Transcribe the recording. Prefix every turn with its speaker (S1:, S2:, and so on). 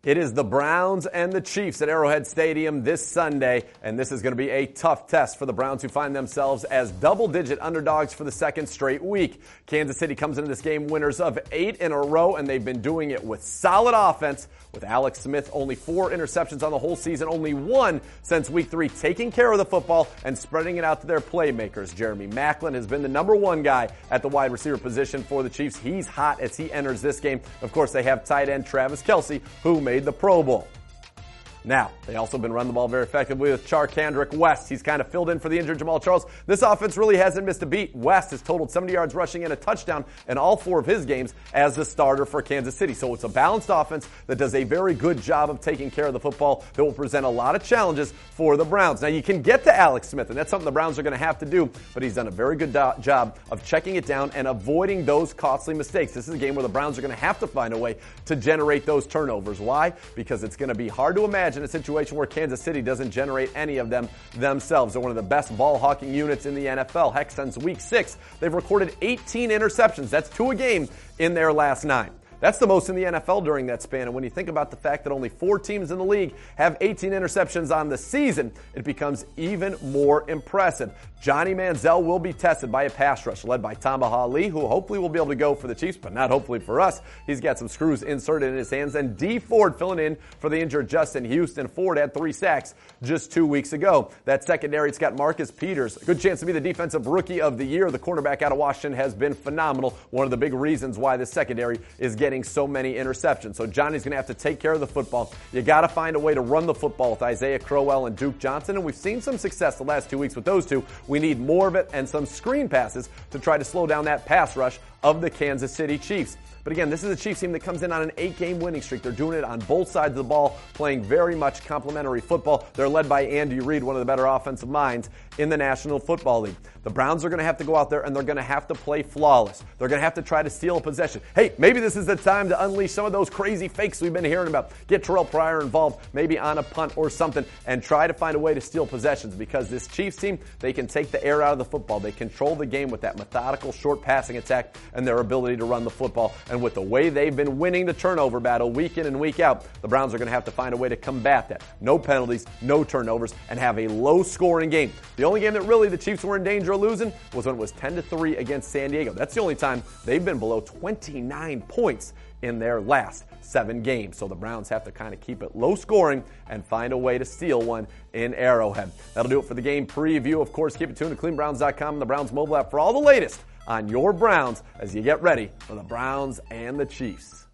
S1: It is the Browns and the Chiefs at Arrowhead Stadium this Sunday, and this is going to be a tough test for the Browns, who find themselves as double-digit underdogs for the second straight week. Kansas City comes into this game winners of 8 in a row, and they've been doing it with solid offense, with Alex Smith only 4 interceptions on the whole season, only 1 since week 3, taking care of the football and spreading it out to their playmakers. Jeremy Maclin has been the number 1 guy at the wide receiver position for the Chiefs. He's hot as he enters this game. Of course, they have tight end Travis Kelce, who made the Pro Bowl. Now, they also been running the ball very effectively with Charcandrick West. He's kind of filled in for the injured Jamal Charles. This offense really hasn't missed a beat. West has totaled 70 yards rushing and a touchdown in all 4 of his games as the starter for Kansas City. So it's a balanced offense that does a very good job of taking care of the football that will present a lot of challenges for the Browns. Now, you can get to Alex Smith, and that's something the Browns are going to have to do, but he's done a very good job of checking it down and avoiding those costly mistakes. This is a game where the Browns are going to have to find a way to generate those turnovers. Why? Because it's going to be hard to imagine a situation where Kansas City doesn't generate any of them themselves. They're one of the best ball-hawking units in the NFL. Heck, since week 6, they've recorded 18 interceptions. That's 2 a game in their last 9. That's the most in the NFL during that span. And when you think about the fact that only 4 teams in the league have 18 interceptions on the season, it becomes even more impressive. Johnny Manziel will be tested by a pass rush led by Tamba Hali, who hopefully will be able to go for the Chiefs, but not hopefully for us. He's got some screws inserted in his hands. And Dee Ford filling in for the injured Justin Houston. Ford had 3 sacks just 2 weeks ago. That secondary, it's got Marcus Peters. Good chance to be the defensive rookie of the year. The cornerback out of Washington has been phenomenal. One of the big reasons why this secondary is getting so many interceptions. So Johnny's going to have to take care of the football. You got to find a way to run the football with Isaiah Crowell and Duke Johnson, and we've seen some success the last 2 weeks with those two. We need more of it and some screen passes to try to slow down that pass rush of the Kansas City Chiefs. But again, this is a Chiefs team that comes in on an 8-game winning streak. They're doing it on both sides of the ball, playing very much complementary football. They're led by Andy Reid, one of the better offensive minds in the National Football League. The Browns are going to have to go out there and they're going to have to play flawless. They're going to have to try to steal a possession. Hey, maybe this is the time to unleash some of those crazy fakes we've been hearing about. Get Terrell Pryor involved, maybe on a punt or something, and try to find a way to steal possessions, because this Chiefs team, they can take the air out of the football. They control the game with that methodical short passing attack and their ability to run the football. And with the way they've been winning the turnover battle week in and week out, the Browns are going to have to find a way to combat that. No penalties, no turnovers, and have a low-scoring game. The only game that really the Chiefs were in danger of losing was when it was 10-3 against San Diego. That's the only time they've been below 29 points in their last 7 games. So the Browns have to kind of keep it low scoring and find a way to steal one in Arrowhead. That'll do it for the game preview. Of course, keep it tuned to CleanBrowns.com and the Browns mobile app for all the latest on your Browns as you get ready for the Browns and the Chiefs.